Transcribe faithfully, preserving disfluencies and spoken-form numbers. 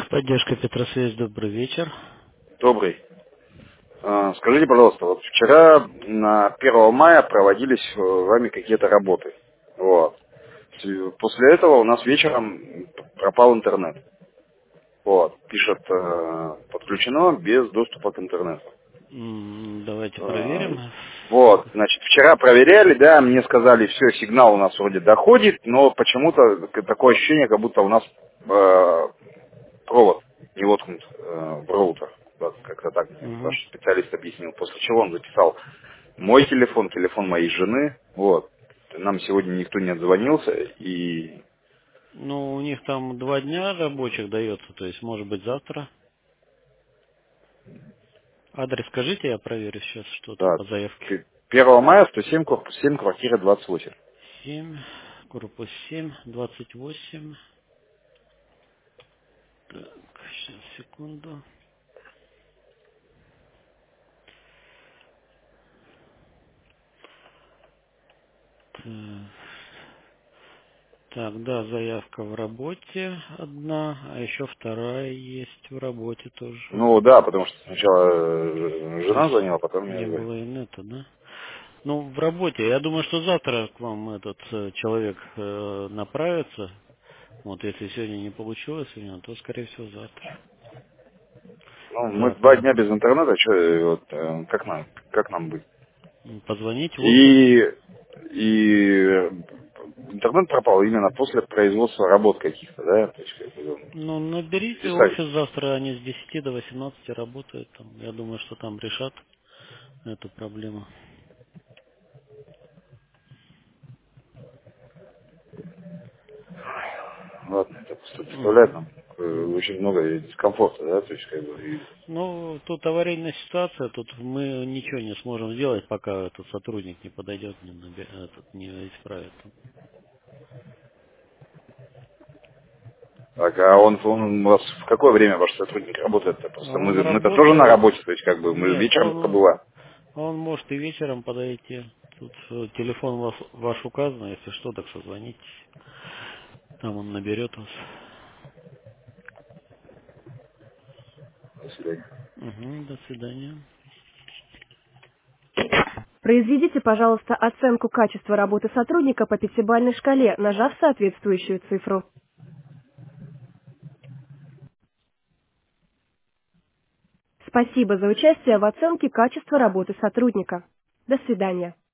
Поддержка Петросвязь, добрый вечер. Добрый. А, Скажите, пожалуйста, вот вчера на первого мая проводились э, вами какие-то работы. Вот. С- После этого у нас вечером пропал интернет. Вот. Пишет, э, подключено без доступа к интернету. М, Давайте Э, проверим. Вот, значит, вчера проверяли, да, мне сказали, все, сигнал у нас вроде доходит, но почему-то к- такое ощущение, как будто у нас э, провод не воткнут э, в роутер. Вот, как-то так мне Мгм. ваш специалист объяснил. После чего он записал мой телефон, телефон моей жены. Вот. Нам сегодня никто не отзвонился, и Ну, у них там два дня рабочих дается, то есть, может быть, завтра. Адрес скажите, я проверю сейчас, что там да, по заявке. п- первого мая сто семь, корпус семь, квартира двадцать восемь. Семь, корпус семь, двадцать восемь. Так, сейчас, секунду. Так, Так, да, заявка в работе одна, а еще вторая есть в работе тоже. Ну да, потому что сначала э, То жена есть звонила, потом я не звонил. было и нета, да? Ну, в работе. Я думаю, что завтра к вам этот э, человек э, направится. Вот, если сегодня не получилось у него, то, скорее всего, завтра. Ну, мы два Завтра. дня без интернета, что, вот, э, как нам, как нам быть? М, Позвонить в офис. И, и интернет пропал именно после производства работ каких-то, да? То есть, как бы, Ну, наберите писать. офис завтра, они с десяти до восемнадцати работают. Там, я думаю, что там решат эту проблему. Ладно, это просто доставляет Мгм. нам э, очень много дискомфорта, да, то есть, как бы, и, Ну, тут аварийная ситуация, тут мы ничего не сможем сделать, пока этот сотрудник не подойдет, не, наби- этот, не исправит. так, а он, он у вас в какое время ваш сотрудник работает-то? Просто мы, Он мы-то тоже на работает. работе, то есть, как бы, мы Нет, вечером только он бываем. Он может и вечером подойти. Тут э, телефон ваш, ваш указан, если что, так созвонитесь. Там он наберет вас. До свидания. Угу, до свидания. Произведите, пожалуйста, оценку качества работы сотрудника по пятибалльной шкале, нажав соответствующую цифру. Спасибо за участие в оценке качества работы сотрудника. До свидания.